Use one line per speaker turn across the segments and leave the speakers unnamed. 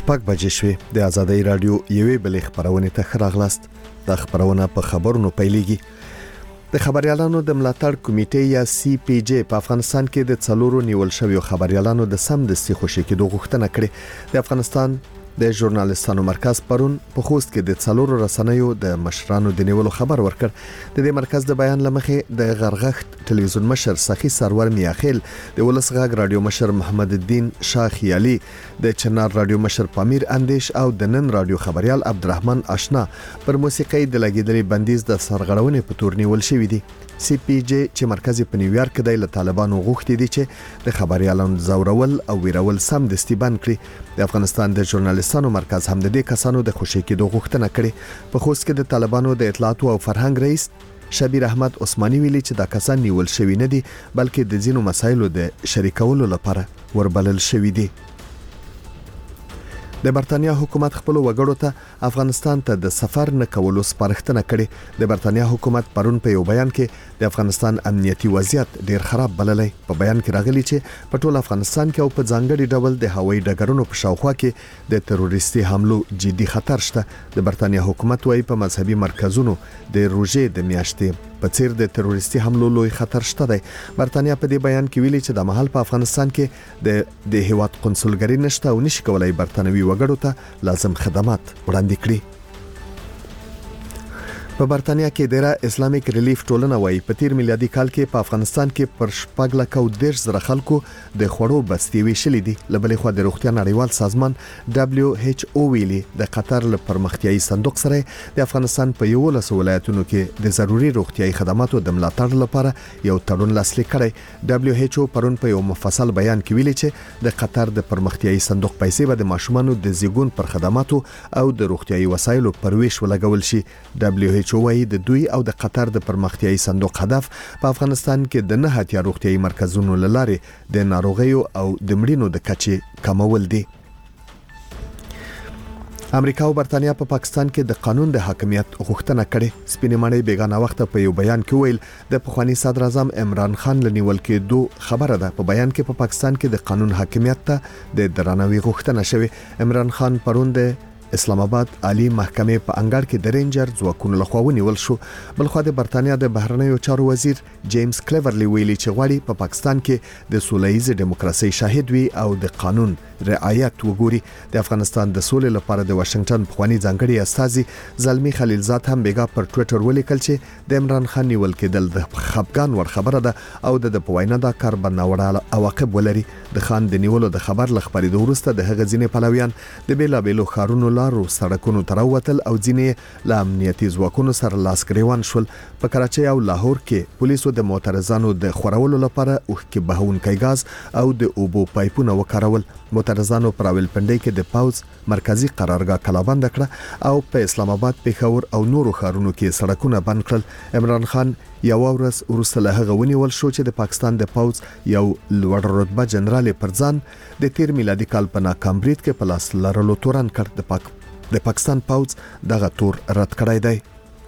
شپږ بجې شوې د آزادۍ رادیو یوې بلې خبرونه ته راغلاست. د خبرونه په خبرونو پیلېږي. د خبريالانو د ملاتړ کمیټې یا CPJ په افغانستان کې د څلورو نیول شویو خبريالانو د سمدستي خوشي کېدو غوښتنه کړې. د افغانستان د ژورنالیستانو مرکز پرون په خوست کې د څلورو رسنیو د مشرانو د نیولو خبر ورکړ. د دې مرکز د بیان لمخې د غرغښت ټلویزیون مشر سخی سرور میاخیل، د ولس غږ رادیو مشر محمد الدین شاه خیالي، د چنار رادیو مشر پامیر اندیش او د نن رادیو خبريال عبدالرحمن آشنا پر موسیقي د لګیدلې بندیز د سرغړونې په تور نیول شوې دي. CPJ چې مرکز په نیویارک کې د طالبانو غوښتي دي چې د خبريالانو زورول او ویرول سم دستي بند کړي. د افغانستان د ژورنالیستانو مرکز هم د دې کسانو د خوشي کېدو غوښتنه کړې. په خوست کې د طالبانو د اطلاعات او فرهنګ رئیس شبیر احمد عثماني ویلي چې دا کسان نیول شوی نه دي، بلکې د ځینو مسایلو د شریکولو لپاره وربلل شوی دي. د برتانیا حکومت خپل وګړو ته افغانستان ته د سفر نه کولو سپارښتنه کړې. د برتانیا حکومت پرون په یو بیان کې د افغانستان امنیتي وضعیت ډیر خراب بللی. په بیان کې راغلي چې په ټول افغانستان کې او په ځانګړي ډول د هوایي ډګرونو په شاوخوا کې د تروریستي حملو جدي خطر شته. د برتانیا حکومت وايي په مذهبي مرکزونو د روزې د میاشتې په څیر د تروریستي حملو لوی خطر شته دی. برتانیا په دې بیان کې ویلي چې د محل په افغانستان کې د هیواد قونسلګری نشته او نشي کولای برتانوي وګړو ته لازم خدمات وړاندې کړي. په برتانیا کې د اسلامیک ریلیف ټولنه وايي په تیر میلادي کال کې په افغانستان کې پر 4,10,000 خلکو د خوړو بستي ویشلې دي. لبلې خو د روغتیا نړیوال سازمان WHO ویلي د قطر له پرمختیايي صندوق سره د افغانستان په 11 ولایتونو کې د ضروري روغتیايي خدماتو د ملاتړ لپاره یو تړون لاسلیک کړی. WHO پرون په یو مفصل بیان کې ویلي چې د قطر د پرمختیايي صندوق پیسې به د ماشومانو د زیږون پر خدماتو او د روغتیايي وسایلو پر ویش ولګول شي. WHO وايي د دوی او د قطر د پرمختیايي صندوق هدف په افغانستان کې د نه هتیا روغتیايي مرکزونو لاره د ناروغیو او د مړینو د کچې کمول دي. امریکا او برتانیا په پاکستان کې د قانون د حاکمیت غوښتنه کړې. سپینې ماڼۍ بیگانه وخت په یو بیان کې ویل د پخوانی صدر اعظم عمران خان لنیول کېدو خبره ده. په بیان کې په پاکستان کې د قانون حاکمیت ته د درناوي غوښتنه شوه. عمران خان پرون د اسلام آباد عالی محکمې په انګړ کې د رینجر ځواکونو لخوا ونیول شو. بلخو د برتانیا د بهرنیو چارو وزیر جیمز کلیورلی ویلي چې غواړي په پاکستان کې د سولهییز دیموکراسي شاهد وي او د قانون رعایت وګوري. د افغانستان د سولې لپاره د واشنگټن پخوانی ځانګړي استازي زلمی خلیلزاد هم بیګا پر ټوئیټر ولیکل چې د عمران خان نیول کېدل د خپګان ور خبره ده او د پوینه دا کار بناوړه عواقب ولري. د خان د نیولو د خبر لخبري د ورسته د هغه ځینې پلویان د بیلابېلو خارونو لارو سړکونو تروتل او ځینې له امنیتي ځواکونو سره لاس ګریوان شول. په کراچۍ او لاهور کې پولیسو د معترضانو د خورولو لپاره اوښکې بهونکی غاز او د اوبو پایپونه وکارول. معترضانو پر راولپنډۍ کې د پاوز مرکزی قرارګاه کلابند کړه او په اسلام آباد، پېښور او نورو ښارونو کې سړکونه بند کړل. عمران خان یو ورځ وروسته له هغه ونیول شو چې د پاکستان د پاوز یو لوړ رتبه جنرال پر ځان د تیر میلادي کال په ناکام برید کې په لاس لرلو تورن کړ. د پاکستان پاوز دغه تور رد کړی دی.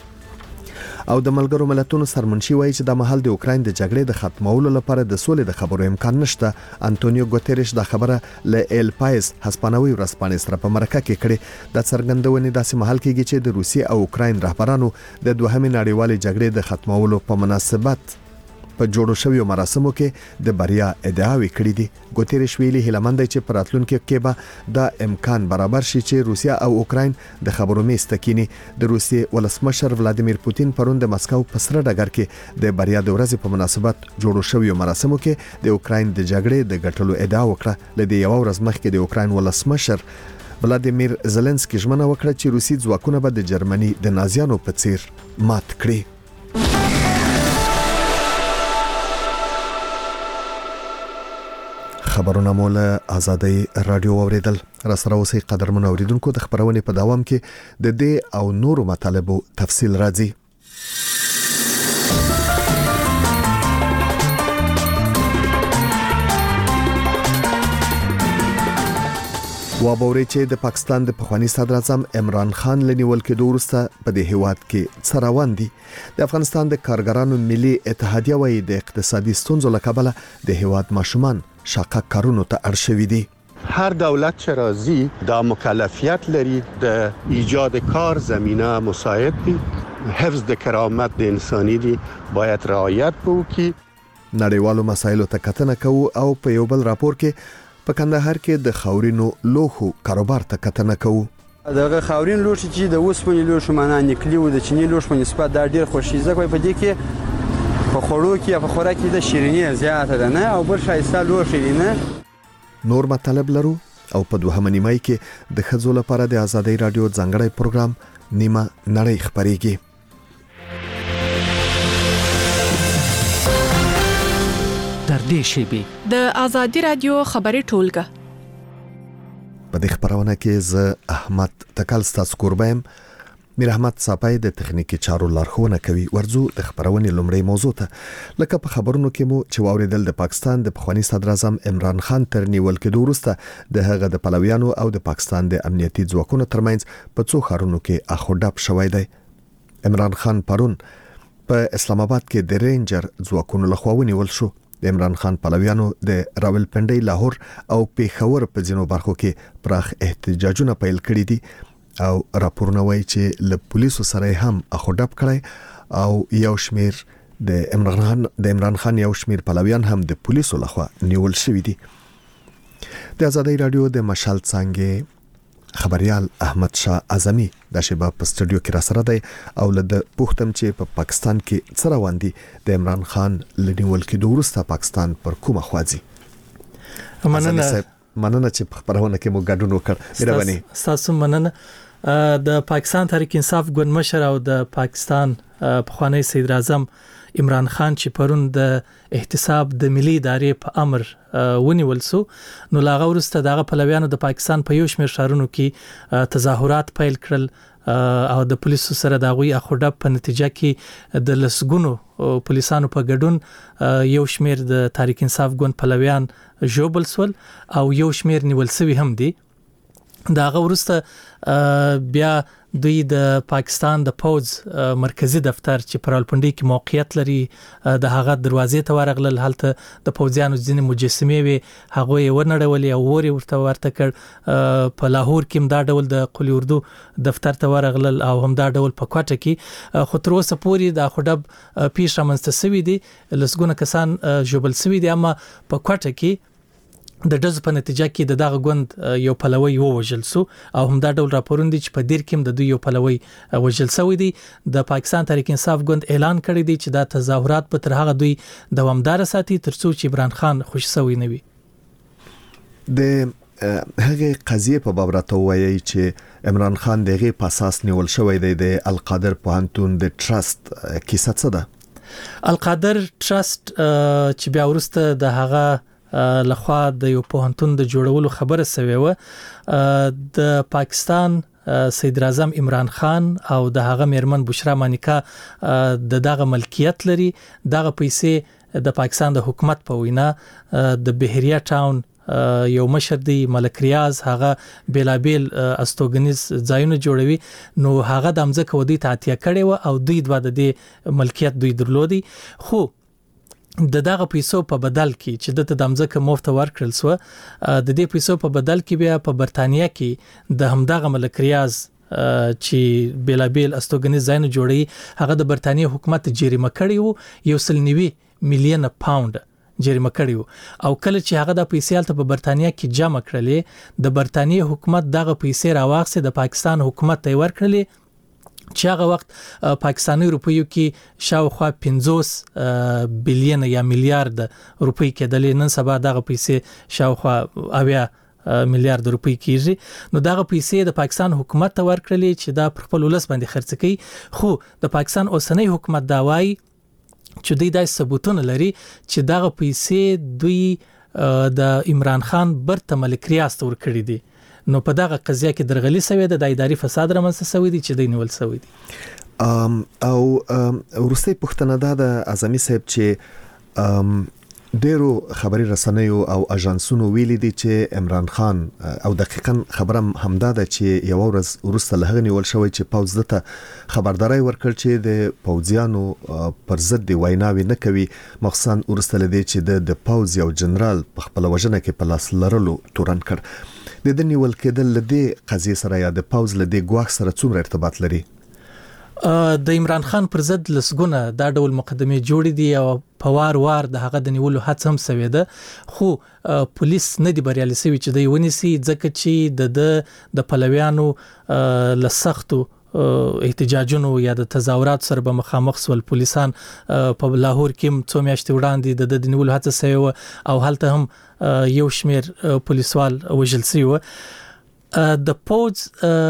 او د ملګرو ملتونو سرمنشي وایي چې د محل د اوکراین د جګړې د ختمولو لپاره د سولې د خبرو امکان نشته. انټونیو ګوتریش دا خبره ل ایل پایس هسپانوي ورځپاڼې سره په مرکه کې کړې. د څرګندونې داسې محل کېږي چې د روسیې او اوکراین رهبرانو د دوهمې نړیوالې جګړې د ختمولو په مناسبت په جوړو شویو مراسمو کې د بریا ادعاوې کړې دي. ګوتریش ویلي هیلمند چې په راتلونکي کې به دا امکان برابر شي چې روسیا او اوکراین د خبرو میز ته کینی. د روسیې ولسمشر ولادیمیر پوتین پرون د مسکو په سره ډګر کې د بریا د ورځې په مناسبت جوړو شویو مراسمو کې د اوکراین د جګړې د ګټلو ادعا وکړه. لدې یو ورځ مخکې د اوکراین ولسمشر ولادیمیر زيلنسکي ژمنه وکړه چې روسي ځواکونه به د جرمني د نازیانو په څیر مات کړي. خبرونه مول آزادۍ رادیو اوریدل. را سره اوسې قدرمن اوریدونکو د خبرونې په دوام کې د دې او نورو مطالبو تفصیل راځي. وابوري چې د پاکستان د پخوانی صدر اعظم عمران خان لنیول کېدو وروسته په دې هیواد کې څه روان دي. د افغانستان د کارګرانو ملي اتحادیه وايي د اقتصادي ستونزو له کبله د هیواد ماشومان شاقه کارونو ته اړ شوي دي.
هر دولت چې راځي دا مکلفیت لري د ایجاد کار زمینه مساعد دي، حفظ د کرامت د انساني دي باید رعایت وکړي.
نړیوالو مسایلو ته کتنه کوو او په یو بل راپور کې په کندهار کې د خاورینو لوښو کاروبار ته کتنه کوو.
دغه خاورین لوښي چې د اوسپنې لوښو معنا نکلي و د چینی لوښو په نسبت دا ډیر خوشي ځکه په دې کې په خوړو کې په خوراک کې د شیرینی زیاته ده نه او بل شایسته لوښي دي نه.
نور مطلب لرو او په دوهمه نیمه کې د ښځو لپاره د آزادۍ رادیو ځانګړی پروګرام نیمه نړۍ خبرېږي.
در دې شیبې
د آزادۍ رادیو خبري ټولګه
په دې خبرونه کې زه احمد تکل ستاسو قربایم. میر احمد صاحب د تخنیکی چارو لارښوونه کوي. ورځو د خبرونې لومړی موضوع ته لکه په خبرونو کې مو چې واوریدل د پاکستان د پخوانی صدر اعظم عمران خان تر نیول کېدو وروسته د هغه د پلویانو او د پاکستان د امنیتي ځواکونو ترمنځ په څو ښارونو کې اخوډب شوی دی. عمران خان پرون په اسلام آباد کې د رینجر ځواکونو لخوا ونیول شو. د عمران خان پلویانو د راولپنډي، لاهور او پیښور په ځینو برخو کې پراخ احتجاجونه پیل کړي دي او راپورونه وایي چې له پولیسو سره هم اخوډب کړي او یو شمیر د عمران خان یو شمیر پلویان هم د پولیسو لخوا نیول شوی دي. د آزادۍ رادیو د مشال څنګه خبريال احمد شاه اعظمي د شبا په سټوډیو کې را سره دی او له پوښتم چې په پاکستان کې څه روان دي د عمران خان لنیول کې وروسته پاکستان پر کومه خواځي. مننه چې په خبرونه کې مو ګډون وکړ. مهرباني.
تاسو مننه. د پاکستان تحریک انصاف ګوند مشر او د پاکستان پخوانی صدر اعظم عمران خان چې پرون د احتساب د ملي ادارې په امر ونیول سو، نو لاغه ورسته دغه پلویانو د پاکستان په یو شمېر ښارونو کې تظاهرات پیل کړل او د پولیسو سره د غوي اخوډب په نتیجه کې د لسګونو پولیسانو په ګډون یو شمېر د تحریک انصاف ګوند پلویان ژوبل سول او یو شمېر نیول سوي هم دي. داغه ورسته بیا دوی د پاکستان د پوز مرکزی دفتر چې په راولپنډي کې موقعیت لري د هغه دروازې ته ورغلل. هلته د پوزیانو ځینې مجسمې وي هغه یې ورنړولې او ورته کړ. په لاهور کې هم دا ډول د قلی اردو دفتر ته ورغلل او هم دا ډول په کوټه کې خو تر اوسه پورې د خډب پیښ رامنځته شوې دي. لسګونه کسان ژوبل شوي دي، اما په کوټه کې د ډزو په نتیجه کې دغه ګوند یو پلوی ووژل سو او هم دا ډول راپورونه دي چې په دیر کې د دوی یو پلوی وژل شوی دی. د پاکستان تحریک انصاف ګوند اعلان کړی دی چې دا تظاهرات به تر هغه دوی دوامدار ساتي ترڅو چې عمران خان خوش شوی نه وي.
د هغه قضیه په باب راته وایي چې عمران خان دغه په اساس نیول شوی دی. د القادر پوهنتون د ټرست کیسه څه ده؟
القادر ټرست چې بیا ورسته د هغه لخوا د یو پوهنتون د جوړولو خبره سوي و. د پاکستان صدر اعظم عمران خان او د هغه میرمن بشرا مانیکا دغه ملکیت لري. دغه پیسې د پاکستان د حکومت په وینا د بهریا ټاون یو مشر دی ملک ریاض هغه بیلابیل استوګنیز ځایونه جوړوي، نو هغه د امزه کودي تعتیه کړي و او دوی د ملکیت دوی درلودي. خو دغه پیسو په بدل کې چې د دمزکه مفت ورکړل سو، د دې پیسو په بدل کې بیا په برتانیا کې د همدغه ملک ریاض چې بیلابیل استوګنیز ځایونه جوړي هغه د برتانیا حکومت جریمه کړی وو 190 میلیون پاوند جریمه کړی وو. او کله چې هغه د پیسې الته په برتانیا کې جمع کړلې د برتانیا حکومت دغه پیسې راوخسه د پاکستان حکومت ته ورکړلې چې هغه وخت پاکستاني روپیو کې شاوخوا 50 بلین یا میلیارډ روپۍ کېدلې. نن سبا دغه پیسې شاوخوا 80 میلیارډ روپۍ کېږي. نو دغه پیسې د پاکستان حکومت ته ورکړلې چې دا پر خپل ولس باندې خرڅ کړي. خو د پاکستان اوسنۍ حکومت دا وایي چې دوی د ثبوتونه لري چې دغه پیسې دوی د عمران خان برته ملک ریاض ته ورکړي دي. نو په دغه قضیه کې درغلي سوي ده، د اداري فساد رامنځته سوي دي چې د نیول سوي دي.
او ورسته پښتنه ده د اعظمي صاحب چې ډیرو خبري رسنیو او اژانسونو ویلي دي چې عمران خان او دقیقاً خبره همدا ده چې یو ورځ ورسته له نیول شوی چې پوز دته خبرداري ورکړ چې د پوځیانو پر ضد دی ویناوي نه کوي، مخصوصا ورسته لدی چې د پوز یو جنرال په خپل وجنه کې په لاس لرلو تورن کړ. د نیول کېدل لدی قضیه سره یا د پوز لدی ګواښ سره څومره ارتباط لري؟
د عمران خان پر ضد لسګونه دا ډول مقدمه جوړې دي او په وار د هغه د نیولو هڅه هم شوې ده، خو پولیس نه دی بریالي شوی چې دوی ونیسي، ځکه چې د پلویانو لسختو احتجاجونو یا د تظاهرات سره به مخامخ سول. پولیسان په لاهور کې څو میاشتې وړاندې د نیولو هڅه شوې او هلته هم یو شمیر پولیسوال وژل شوی. د پوز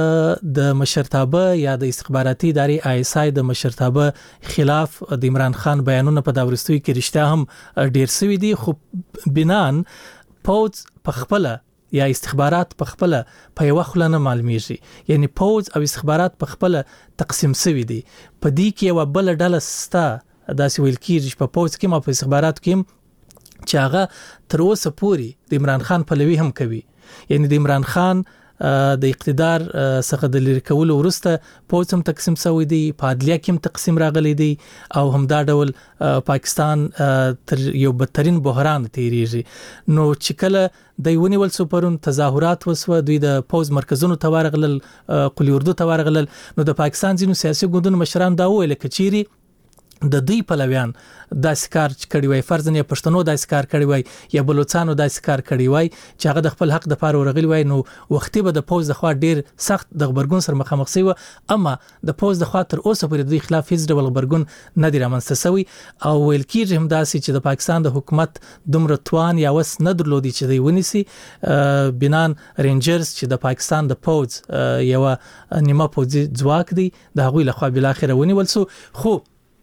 د مشرتابه یا د استخباراتي ادارې ISI د مشرتابه خلاف د عمران خان بیانونه په داورستوي کې رښتیا هم ډیر سوي دي، خو بنان پوز په خپل یا استخبارات په خپل په یو خلنه معلومیږي، یعنی پوز او استخبارات په خپل تقسیم سوي دي. په دې کې یو بل ډله ستا داسې ویل کېږي په پوز کې ما په استخبارات کې چې هغه تر اوسه پورې د عمران خان پلوي هم کوي، یعنی د عمران خان د اقتدار څخه د لری کولو وروسته پوز هم تقسیم شوی دی، په عدلیه کې هم تقسیم راغلی دی او همدا ډول پاکستان تر یو بدترین بحران تیریږي. نو چې کله د ونیول سپرون تظاهرات وسوه، دوی د پوز مرکزونو ته ورغلل، قلی اردو ته ورغلل، نو د پاکستان ځینو سیاسي ګوندونو مشران دا ویل کچيري د دوی پلویان داسې کار کړی وای، فرضاً یا پښتنو داسې کار کړی وای یا بلوچستانو داسې کار کړی وای چې هغه د خپل حق د پاره ورغلی وای، نو وختي به د پوز د خوا ډیر سخت د خبرګون سره مخامخ شي. اما د پوز د خوا تر اوسه پورې د دوی خلاف هیڅ ډول خبرګون نه دی رامنځته شوی او ویل کېږي هم داسې چې د پاکستان د حکومت دومره توان یا وس نه درلودي چې دوی ونیسي. بنان رینجرز چې د پاکستان د پوز یو نیمه پوزي ځواک دی د هغوی له خوا بل اخر ونیول سو، خو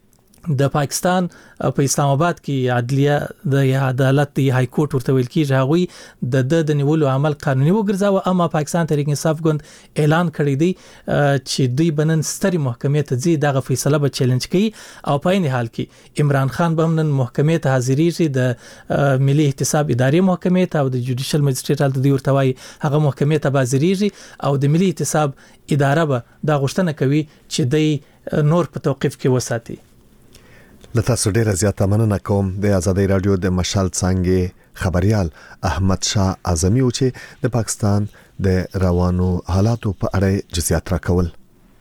د پاکستان په اسلام آباد کې عدلیه د عدالت د های کورټ ورته ویل کېږي هغوی د نیولو عمل قانوني وګرځاوه. اما پاکستان تحریک انصاف ګوند اعلان کړی دی چې دوی بنن ستري محکمې ته ځي، دغه فیصله به چیلنج کوي او په این حال کې عمران خان به هم نن محکمې ته حاضرېږي، د ملي احتساب ادارې محکمې ته او د جوډیشل مجسټریټ هلته دوی ورته وایي هغه محکمې ته به حاضرېږي او د ملي احتساب اداره به دا غوښتنه کوي چې دوی نور په توقیف کې وساتي.
لته ډیره زیاته مننه کوم د آزادۍ رادیو د مشال څنګه خبريال احمد شاه اعظمي او چې د پاکستان د روانو حالاتو په اړه جزئیات راکول.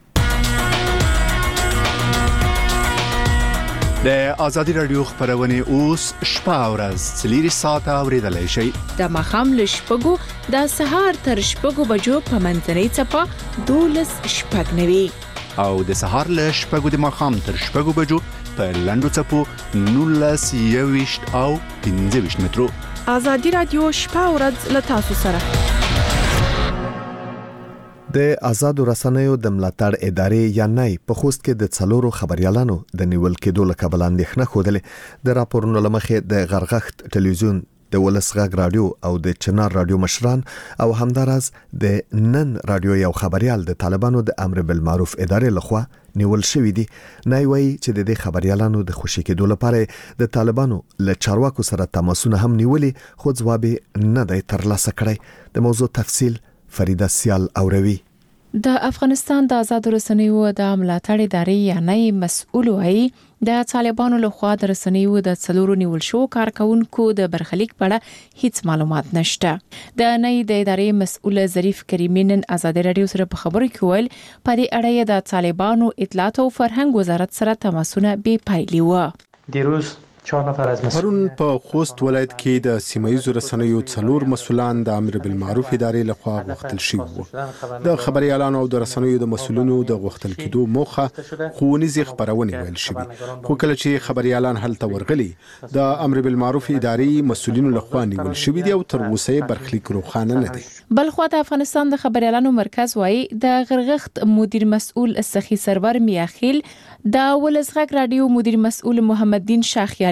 د آزادۍ رادیو خبرونه اوس شپه او ورځ 3 ساعته اوریدلای شئ.
د مخام له شپږو د سهار تر شپږو بجو په منځنۍ چپه 12 شپږ نوي
او د سهار له شپږو د مخام تر شپږو بجو په لندو چپو 19 او 15 مترو.
آزادۍ رادیو شپه او ورځ له تاسو سره.
د آزاد رسنیو د ملاتړ ادارې یا نه په خوست کې د څلورو خبريالانو د نیول کېدو له کبل اندېښنه خوده. د راپورونو لمخې د غرغښت ټلویزیون، د ولس غږ رادیو او د چنار رادیو مشران او همدارس د نن رادیو یو خبريال د طالبانو د امر بالمعروف ادارې لخوا نیول شوی دی. نه وی چې د خبريالانو د خوشی کېدو لپاره د طالبانو له چارواکو سره تماسونه هم نیولي، خو ځواب نه دی ترلاسه کړی. د موضوع تفصیل فریده سیال اوروي.
د افغانستان د آزاد رسنیو د ملاتړ ادارې یا نه مسؤل وایي د طالبانو له خوا د رسنیو د څلورو نیول شو کارکونکو د برخلیک په اړه هیڅ معلومات نشته. د نه د ادارې مسؤل ظریف کریمي نن آزاد رادیو سره په خبرو کې ویل په دې اړه د طالبانو اطلاعات او فرهنګ وزارت سره تماسونه بې پایلې و.
دیروز 4 نفر از
پرون په خوست ولایت کې د سیمایي رسنیو څلور مسولان د امر بالمعروف ادارې لخوا غوښتل شوي وو. د خبريالانو او د رسنیو د مسولینو د غوښتل کېدو موخه ښوونیزې خبرونه ویل شوي، خو کله چې خبريالان هلته ورغلي د امر بالمعروف ادارې مسولینو لخوا نیول شوي دي او تر اوسه برخلیک روښانه نه دي.
بلخو د افغانستان د خبريالانو مرکز وایي د غرغښت مدیر مسؤل سخی سرور میاخیل، د ولس غږ رادیو مدیر مسؤل محمد دین شاخیال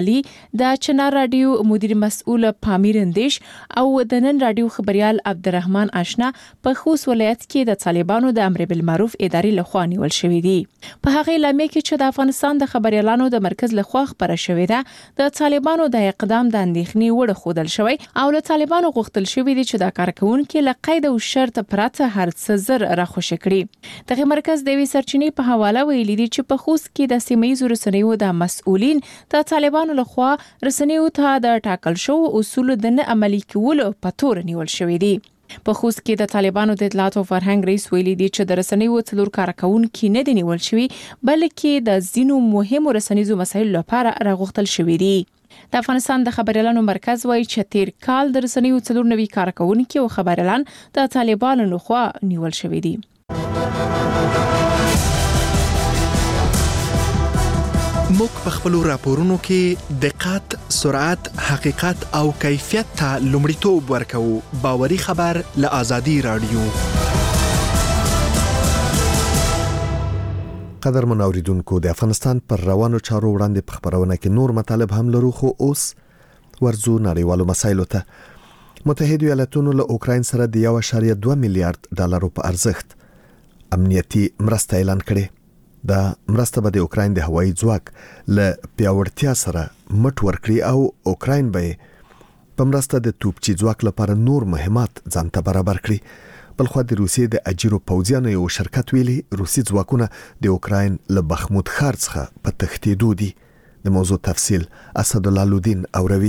علي د چنار رادیو مدیر مسؤل پامیر اندیش او د نن رادیو خبريال عبدالرحمن آشنا په خوست ولایت کې د طالبانو د امر بالمعروف ادارې لخوا نیول شوې دي. په هغه اعلامیه کې چې د افغانستان د خبريالانو د مرکز لخوا خبره شوې ده د طالبانو د اقدام د اندېښنې وړ خودل شوی او له طالبانو غوښتل شوی دی چې د کارکونکو له قید او شرط پرته هر څه زر راخوش کړي. دغه مرکز د وی سرچینې په حواله ویلي دي چې په خوست کې د سیمایي رسنیو د مسؤلین د طالبانو لخوا رسنیو ته د ټاکل شو اصول د نه عملي کولو په تور نیول شوې دي. په خوست کې د طالبانو د اطلاعات او فرهنګ رئیس ویلي دي چې د رسنیو څلور کارکونکو نه دي نیول شوی بلکې د ځینو مهمو رسنیزو مسایلو لپاره راغوښتل شوی دي. د افغانستان د خبريالانو مرکز وایي چې تیر کال د رسنیو څلور نوي کارکونکو او خبريالان د طالبانو لخوا نیول شوی دي.
موږ په خپل راپورونو کې دقت، سرعت، حقیقت او کیفیت ته لومړیتوب ورکوو. باوري خبر له آزادي رادیو.
قدر منوریدونکو د افغانستان پر روانو چارو وړاندې په خبرونه کې نور مطالب هم لرو خو اوس ورزو نړیوالو مسایلو ته. متحده ایالاتونو له اوکراین سره د 1.2 میلیارډ ډالرو په ارزښت امنیتي مرسته اعلان کړې. دا مرسته به د اوکراین د هوایي ځواک له پیاوړتیا سره مټ ورکړي او اوکراین به په مرسته د توپچي ځواک لپاره نور مهمات ځانته برابر کړي. بلخو د روسیې د اجیرو پوځیانو یو شرکت ویلي روسي ځواکونه د اوکراین له بخمود ښار څخه په تښتېدو دي. د موضوع تفصیل اسدالله لودین اوروي.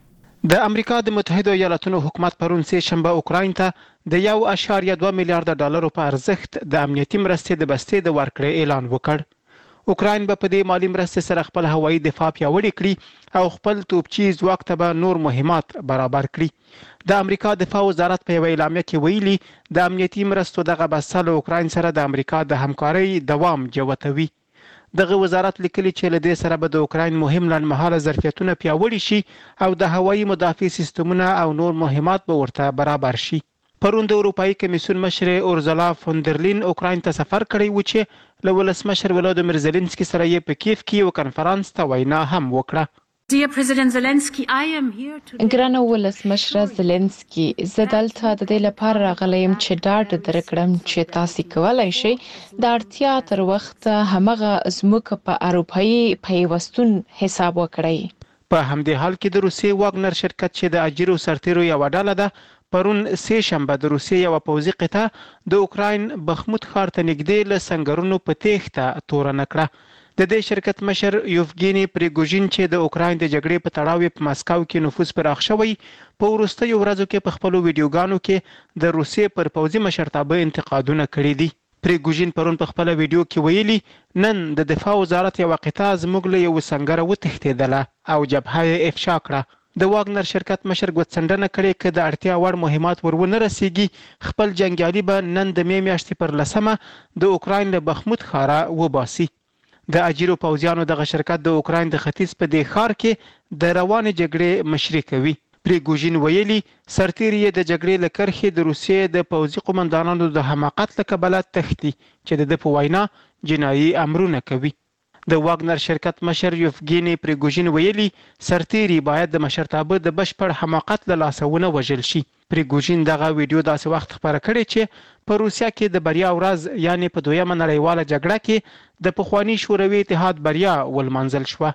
د امریکا د متحده ایالاتونو حکومت پرون سه شنبه اوکراین ته د 1.2 میلیارډ ډالرو په ارزښت د امنیتي مرستې د بستې د ورکړې اعلان وکړ. اوکراین به په دې مالی مرستې سره خپل هوایي دفاع پیاوړې کړي او خپل توپچي ځواک ته به نور مهمات برابر کړي. د امریکا دفاع وزارت په یو اعلامیه کې ویلي د امنیتي مرستو دغه بسته له اوکراین سره د امریکا د همکارۍ دوام جوتوي. دغه وزارت لیکلي چې له دې سره به د اوکراین مهم لنډمهاله ظرفیتونه پیاوړي شي او د هوایي مدافع سیستمونه او نور مهمات به ورته برابر شي. پرون د اروپایي کمیسیون مشر اورزلا فوندرلین اوکراین ته سفر کړی و چې له ولسمشر ولادیمیر زيلنسکي سره یې په کیف کې یو کنفرانس ته وینا هم وکړه.
Dear President Zelensky, I am here today.
ګرانه ولسمشر زيلنسکي زه دلته د دې لپاره راغلم چې ډاډ درکړم چې تاسو کولای شئ د اړتیا تر وخت همغه زموږ په اروپایي پیوستون حساب وکړئ.
په همدې حال کې د روسیې واګنر شرکت چې د اجیرو سرتیرو یو ډله ده پرون سه شنبه د روسیې یو پوځي قطعه د اوکراین بخمود ښار ته نږدې له سنگرونو په تېښته تورنه کړه. د دې شرکت مشر یوفګینی پریګوژین چې د اوکراین د جګړې په تړاو په مسکو کې نفوذ پراخ شوی په وروستیو ورځو کې په خپل ویډیوګانو کې د روسیې پر پوځي مشرتابه انتقادونه کړي دي. پریګوژین پرون په خپل ویډیو کې ویلي نن د دفاع وزارت یو قطعه زموږ له یو سنگره وتښتېدله او جبهه یې افشا کړه. د واګنر شرکت مشر ګوتڅنډنه کړې چې د اړتیا وړ مهمات ورونه رسیږي خپل جنگیالي به نن د می میاشتې پر 10 د اوکراین له بخمود ښاره وباسي. د اجیرو پوځیانو دغه شرکت د اوکراین د ختیځ په دې ښار کې د روانې جګړې مشري کوي. پریګوژین ویلي سرتیري د جګړې له کرښې د روسیې د پوځي قومندانانو د حماقت له کبله تښتي چې د په وینا جنایي امرونه کوي. د واګنر شرکت مشر یوفګینی پریګوژین ویلي سرتیري باید د مشرتابه د بشپړ حماقت له لاسه ونه وژل شي. پریګوژین دغه ویډیو داسې وخت خبره کړې چې په روسیا کې د بریا ورځ یعنی په دویمه نړیواله جګړه کې د پخوانی شوروي اتحاد بریا ولمنځل شوه.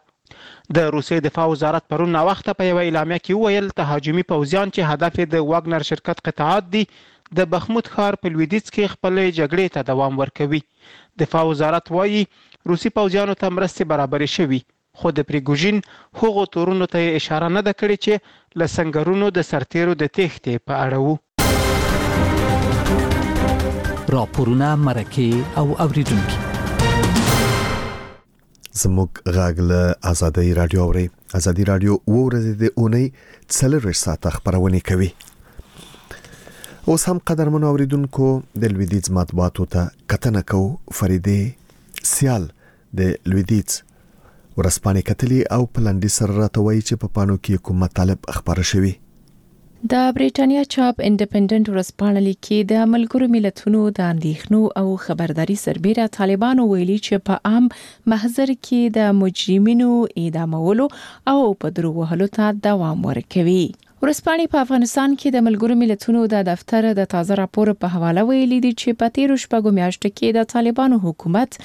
د روسیې دفاع وزارت پرون وخت په یو اعلامیه کې ویل تهاجمي پوځیان چې هدف د واګنر شرکت قطعات دي د بخمود ښار په لویدیځ کې خپل جګړې ته دوام ورکوي. دفاع وزارت وایي روسي پوځیانو ته مرستې برابرې شوي خو د پریګوژین هغو تورونو ته اشاره نه ده کړې چې له سنگرونو د سرتیرو د تېښتې په اړه وو.
راپورونه مرکه او اوریدونکي
زموږ غږ له آزادۍ رادیو اوري. آزادۍ رادیو ورځې د اونۍ 4 ساعته خبرونه کوي. اوس هم قدرمن اوریدونکو د لویدیځ مطبوعاتو ته کتنه کوو. فریدې سیال د لویدیځ ورسپانې کتلې او پلانډي سره راته وایي چې په پانو کې کوم مطالب خبره شوی.
د بریټانیا چاپ انډیپندنت ورځپاڼه لیکي د ملګرو ملتونو د اندېښنو او خبرداري سربېره طالبانو ویلي چې په عام محضر کې د مجرمینو اعدامولو او په درو وهلو ته دوام ورکوي. ورځپاڼې په افغانستان کې د ملګرو ملتونو د دفتر د تازه راپور په حواله ویلي دي چې په تیرو شپږو میاشتو کې د طالبانو حکومت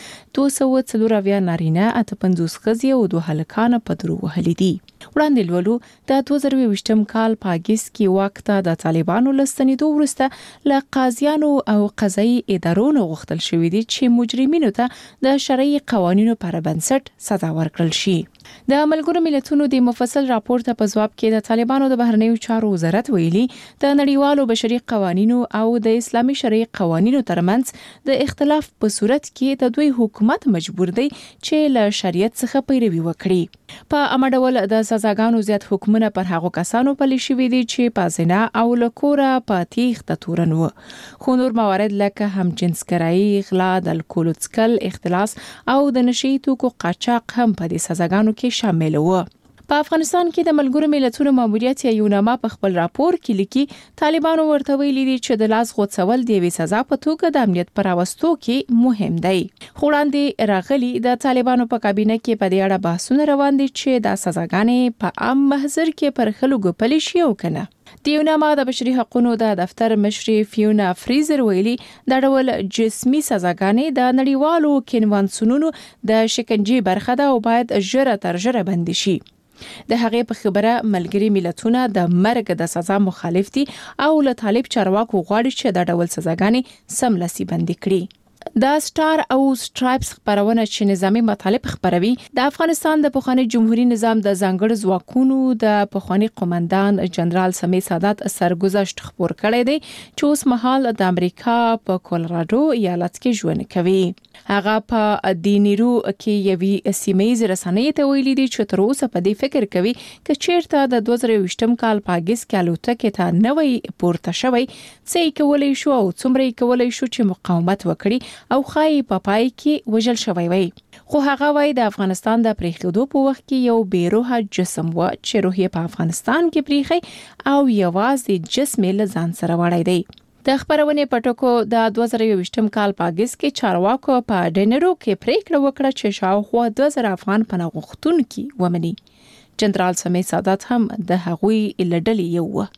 240 نارینه 58 ښځې او 2 هلکان په درو وهلي دي. وړاندې لولو د 2020م کال په اگست کې وخت د طالبانو لستنیدو وروسته له قاضیانو او قضایي ادارو غوښتل شوې دي چې مجرمینو ته د شرعي قوانینو پر بنسټ سزا ورکړل شي. د ملګرو ملتونو د مفصل راپور ته په جواب کې د طالبانو د بهرنیو چارو وزارت ویلي د نړیوالو بشري قوانینو او د اسلامي شرعي قوانینو ترمنځ د اختلاف په صورت کې د دوی حکومت مجبور دی چې له شریعت څخه پیروي وکړي. په امډول د سزاګانو زیات حکمونه پر هغو کسانو پلي شوي دي چې په زنا او لکوره په تیښته تورن و. خو نور موارد لکه همجنسګرایي، غلا، د الکول څښل، اختلاس او د نشي توکو قاچاق هم په دې سزاګانو کې شامل و. په افغانستان کې د ملګرو ملتونو ماموریت یوناما په خپل راپور کې لیکي طالبانو ورته ویلي دي چې د لاس غوڅول د یوې سزا په توګه د امنیت پر راوستو کې مهم دی. خو وړاندې راغلي د طالبانو په کابینه کې په دې اړه بحثونه روان دي چې د سزاګانې په عام محضر کې پر خلکو پلي شي او کنه. د یوناما د بشري حقوقو د دفتر مشري فیونا فریزر ویلي دا ډول جسمي سزاګانې د نړیوالو کنوانسیونونو د شکنجې برخه ده او باید ژر تر ژره بند شي. د هغې په خبره ملګري ملتونه د مرګ د سزا مخالف دي او له طالب چارواکو غواړي چې د ډول سزاګانې سملاسي بندي کړي. د سټار او سټرایپس خبرونه چې نظامی مطالب خبروي د افغانستان د پخوانی جمهوریت نظام د ځانګړو ځواکونو د پخوانی قومندان جنرال سمیع سادات سرګذشت خبر کړی دی چې اوس مهال د امریکا په کولراډو ایالت کې ژوند کوي. هغه په دینیرو کې یوي سیمایي رسنۍ ته ویلي دي چې تر اوسه په دې فکر کوي چې چیرته د 2020م کال په اگست کې الوتکې ته نوې پورته شوی څه کولای شو او څومره کولای شو چې مقاومت وکړي او خای په پای کې وژل شوی وي. خو هغه وای د افغانستان د پریښودو په وخت کې یو بیروه جسم و چې روح په افغانستان کې پریخي او یوازې جسم له ځان سره وړای دی. د خبرونه پټکو د 2020م کال په اگست کې چارواکو په ډینرو کې پریکړه وکړه چې شاوخوا 2000 افغان پناه غوښتونکي ومني. جنرال سمیع سادات هم د هغوی لړلې یو و.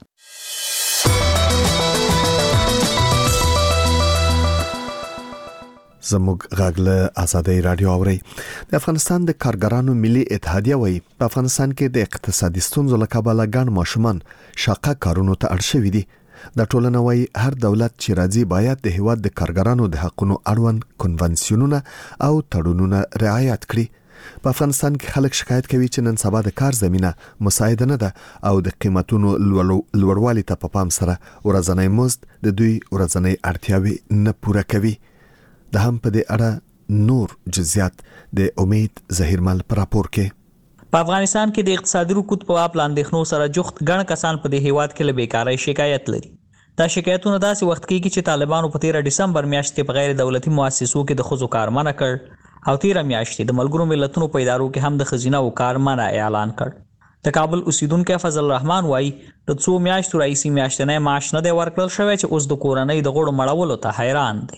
زموږ غاغله آزادۍ رادیو اوري. د افغانستان د کارګرانو ملي اتحادیه وایي په افغانستان کې د اقتصادي ستونزو له کبله ګڼ ماشومان شاقه کارونو ته اړ شوي دي. د ټولنه وایي هر دولت چې راځي باید د هیواد د کارګرانو د حقوقو اړوند کنونسیونونه او تړونونه رعایت کړي. په افغانستان کې خلک شکایت کوي چې نن سبا د کار زمينه مساعده نه ده او د قیمتونو لوړوالي ته په پام سره ورځنی مزد د دوی ورځنی اړتیاوې نه پوره کوي. د هم په دې اړه نور جزئیات د امید ظهیرمل پر راپور کې.
په افغانستان کې د اقتصادي رکود په اړه اندېښنو سره جوخت ګڼ کسان په دې هیواد کې له بیکارۍ شکایت لري. دا شکایتونه داسې وخت کې چې طالبانو په 13 دسمبر میاشت کې په غیر دولتي مؤسسو کې د خزو کار منع کړ او 13 میاشت د ملګرو ملتونو په ادارو کې هم د خزینه او کار منع اعلان کړ. د کابل اوسیدونکو فضل الرحمن وایي د 2 میاشتو رئیسي میاشتنه معاش نه دی ورکړل شوی چې اوس د کورنۍ د غړو مړولو ته حیران دی.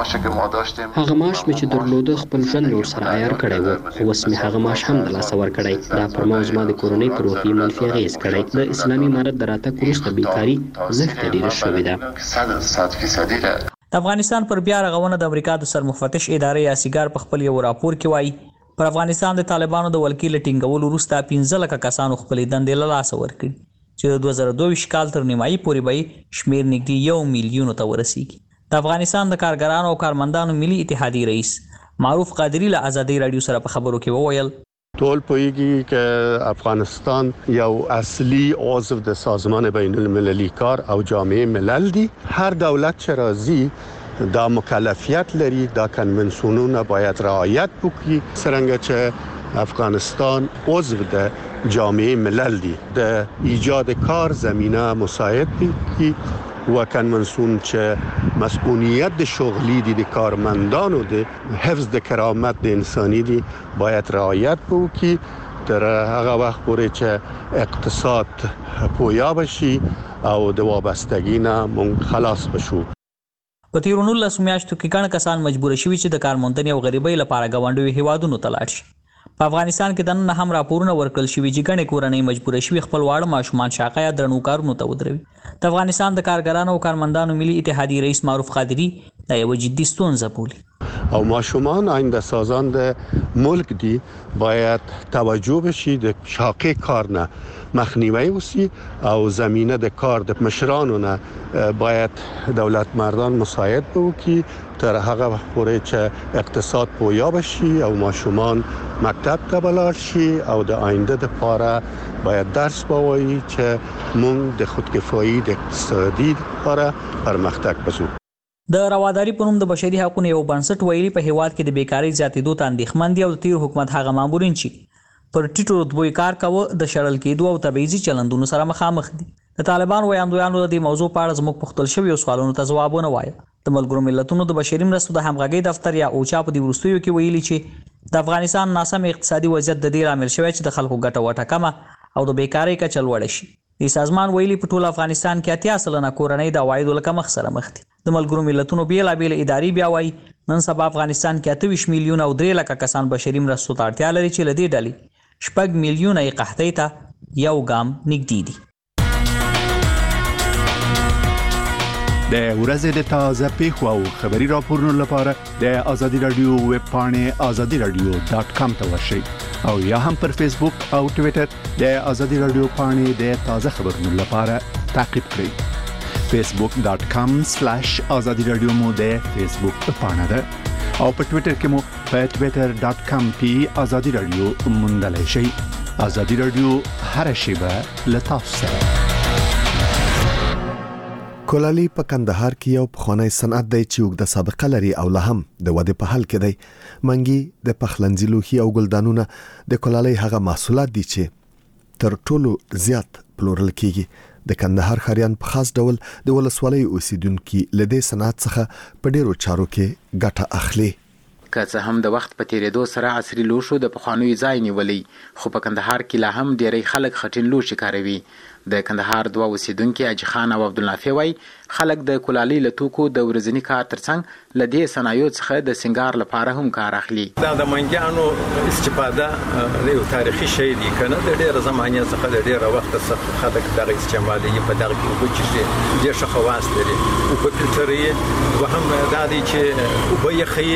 هغه معاش مې چې درلوده خپل ژوند نور سره عیار کړی و خو اوس مې هغه معاش هم د لاسه ورکړی. دا پر ما زما د کورنۍ پر روحي منفي اغېز کړی. د اسلامي امارت د راتګ وروسته بیکاري زښته ډېره شوې ده.
د افغانستان پر بیا رغونه د امریکا د سرمفتش ادارې یا سیګار په خپل یو راپور کې وایي پر افغانستان د طالبانو د ولکې لټینګولو وروسته 15 لک کسانو خپل دندې له لاسه ورکړي چې د 2022 کال تر نیمایي پورې به شمیر نږدې 1 میلیون ته ورسیږي. د افغانستان د کارګرانو او کارمندانو ملي اتحادیې رئیس معروف قادری له آزادۍ رادیو سره په خبرو کې وویل
ټول پوهیږي چې افغانستان یو اصلي عضو د سازمان بین المللي کار او جامعه ملل دی. هر دولت چې راځي دا مکلفیت لري دا کنونسیونونه باید رعایت وکړي. څنګه چې افغانستان عضو د جامعه ملل دی د ایجاد کار زمینه مساعد دی و کنونسیون چې مسئولیت د شغلی دی د کارمندانو د حفظ د کرامت د انسانی دی باید رعایت وکړي تر هغه وخت پورې چې اقتصاد پویا بشي او د وابستګۍ نه موږ خلاص بشو.
په تیرو 19 میاشتو کې ګڼ کسان مجبور شوي چې د کارموندنې او غریبۍ لپاره ګاونډیو هیوادونو ته لاړ شي. په افغانستان کې د نن هم راپورونه ورکړل شوي چې ګڼې کورنۍ مجبور شوي خپل واړه ماشومان شاقه یا درنو کارونو ته ودروي. د افغانستان د کارګرانو او کارمندانو ملي اتحادیې رئیس معروف قادری دا یو جدي ستونزه بولي.
او ماشومان آینده سازان د ملک دی باید توجه بشي د شاقه کار نه مخنیوی وسی او زمینه د کار د مشرانو نه باید دولت مردان مساعد بوکي تر هغه پورې چې اقتصاد پویا بشي او ماشومان مکتب ته بلار شي او د آینده لپاره باید درس بوایي چې موږ د خودکفایي د اقتصادي لپاره پرمختګ وکړو.
د رواداری په نوم د بشري حقوقو یو بنسټ ویلي په هیواد کې د بیکاری زیاتېدو ته اندېښمن دي او د تیر حکومت هغه مامورین چې پر ټیټو رتبو کار کاوه د شړل کېدو او تبعیضي چلندونو سره مخامخ دي. د طالبان وړاندویانو د دې موضوع په اړه زموږ پوښتل شوي سوالونو ته ځوابونه وایي. د ملګرو ملتونو د بشري مرستو د همغږۍ دفتر یا اوچا په دې وروستیو کې ویلي چې د افغانستان ناسم اقتصادي وضعیت د دې لامل شوی چې د خلکو ګټه وټکمه او د بیکاری کچه لوړه شي. د سازمان ویلي په ټول افغانستان کې 80% کورنۍ د عوایدو له کمښت سره مخ دي. د ملګرو ملتونو بیلابېل ادارې بیا وایي نن سبا افغانستان کې 28 میلیونه او 3 لکه کسان بشري مرستو ته اړتیا لري چې له دې ډلې 6 میلیونه یې قحطۍ ته یو ګام نږدې دي.
د ورځې د تازه پیښو او خبري راپورونو لپاره د ازادي رادیو ویب پاڼې azadiradio.com ته ورشئ او یا هم پر فیسبوک او ټوئیټر د ازادي رادیو پاڼې د تازه خبرونو لپاره تعقیب کړئ. facebook.com/azadiradio مو د فیسبوک پاڼه ده او په ټوئیټر کې مو په twitter.com/azadiradio موندلای شئ. ازادي رادیو هر شیبه له تاسو سره.
کولالي په کندهار کې یو پخوانی صنعت دی چې وګړه سابقه لري او له هم د ودې په حال کې دی. منګي د پخلنځي لوښي او ګلدانونه د کولالي هغه محصولات دي چې تر ټولو زیات پلورل کیږي. د کندهار خاریان په خاص ډول د ولسوالۍ اوسیدونکو لدې صنعت څخه په ډیرو چارو کې ګټه اخلي.
که څه هم د وخت په تیریدو سره عصري لوښو د پخوانیو ځای نیولې، خو په کندهار کې لا هم ډېری خلک خټین لوښي کاروي. د کندهار دوه اوسیدونکو اجي خان او عبدالنافع وای خلک د کولالي لتوکو د ورځني کار ترڅنګ لدې صنایعو څخه د سنگار لپاره هم کار اخلي.
دا د منګانو استفاده یو تاریخي شی دی کنه د ډېر زمانه څخه د ډېر وخت څخه خلک دغه استعمالي په دغه کې وګورئ چې ډېر خواص لري او په فلټري وهم دا دي چې او به یخي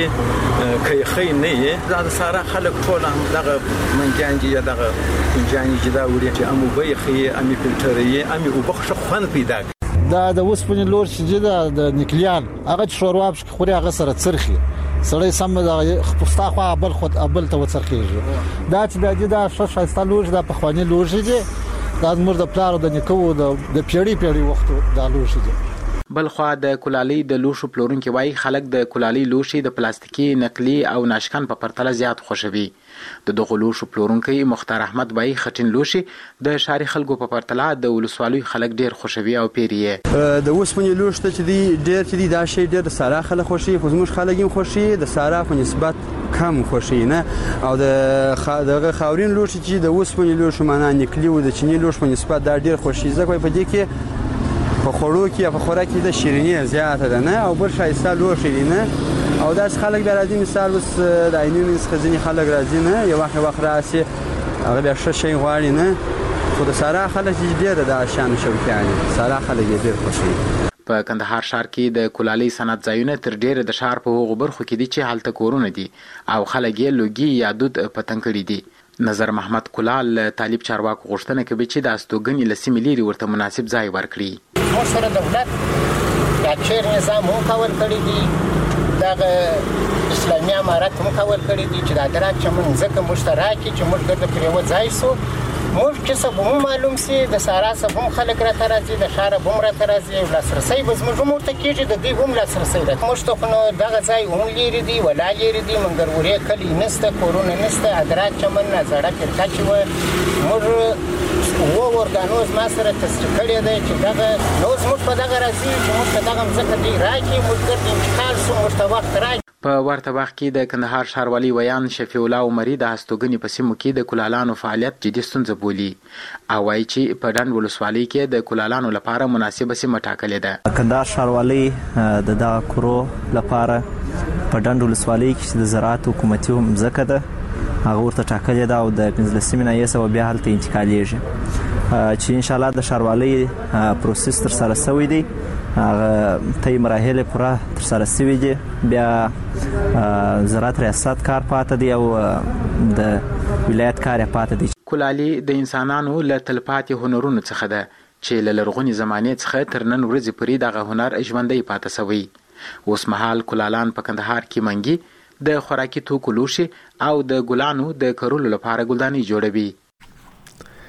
کوي نه دا ساره خلک ټول دغه منګان دي دغه منګان دي دا وړي چې امو به یخي امي فلټري امي او بخښ خوان پیدا
دا د وسپنې لور چې د نکلیان هغه شوروا بش خوري هغه سره څرخي سړی سم د خپستا خو ابل خود ابل ته وڅرخيږي. دا چې دا شایسته لور د پخوانی لور دي دا مر د پلار د نکو د پیړی وخت د لور دي.
بل خو د کولالي د لوښو پلورونکو وای خلک د کولالي لوښي د پلاستیکي نقلي او ناشکن په پرتله زیات خوښوي. د دغه لوښو پلورونکو مختار احمد وای خټین لوښي د شاري خلکو په پرتله د ولسوالۍ خلک ډیر خوښوي او پیریه.
د وسپنې لوښ ته چې دی دا شی ډیر ساره خلک خوښي، خو زموږ خلک هم خوښي د ساره په نسبت کم خوښي نه. او دغه خاورین لوښ چې د وسپنې لوښ معنا نقلي او د چینی لوښ په نسبت دا ډیر خوښي ځکه په دې کې په خوړو کې په خوراک کې د شیرینی زیاته ده نه او بل شایسته لوښي نه. او داس خلک د راځي مثال وس د عینونو څخه خلک راځي نه یو وخت راسي هغه بیا ښه شي غواړي نه. خو د ساره خلک ډیر د شان شوکیان ساره خلک ډیر خوشي.
په کندهار ښار کې د کولالي صنعت ځایونه تر ډیره د ښار په هغو برخو کې دي چې هلته کورونه دي او خلک یې لوګي یا دود پتنګ کړي دي. نظر محمد کولال طالب چارواکو غوښتنه کوي چې د استوګنې لسیمې لري ورته مناسب ځای ورکړي.
موږ سره دولت د چیر نظام هم کول کړی دی، دغه اسلامي امارت هم کول کړی دی چې د ادراک چمن ځکه مشترکي چې موږ ګرځو پر یو ځای سو موږ چې سبو معلوم سي د سارا سبو خلک را ترازي د شاره بوم را ترازي او لاسرسي به زموږ مرته کېږي د دې هم لاسرسي راځي. موږ ته خو دغه ځای هم لري دی ولا لري دی منګر ورې کلی نسته کورونه نسته ادراک چمن نه زړه کې کچ و موږ و ورګانوز ما سره تصدیق کړی دی چې دغه نو زموږ په دغه راځي چې موږ دغه ځکه دی راکې موږ ګرځي انتقال سو موږ ته وخت راځي.
په ورته وخت کې د کندهار ښاروالي ویان شفیع الله عمري د هستوګنې په سیمو کې د کلالانو فعالیت جدي ستونزه بولي او وایي چې په ډنډ ولسوالۍ کې د کلالانو لپاره مناسبه سیمه ټاکلې ده.
کندهار ښاروالۍ د دغه کورو لپاره په ډنډ ولسوالۍ کې د زراعت حکومتي مځکه ده هغه ورته ټاکلې ده او د 15 نایسه بیا هلته انتقالیږي چې ان شاء الله د ښاروالۍ پروسس تر سره شوی دی هغه تی مراحل پوره تر سره شوی دي بیا زراعت ریاست کار پاتې دی او د ولایت کار پاتې دی.
کلالي د انسانانو له تلپاتې هنرونو څخه ده چې له لرغونې زمانې څخه تر نن ورځې پورې دغه هنر ژوندی پاتې شوی. اوس مهال کلالان په کندهار کې منګي د خوراکي توکو لوښي او د ګلانو د کرلو لپاره ګلدانۍ جوړوي.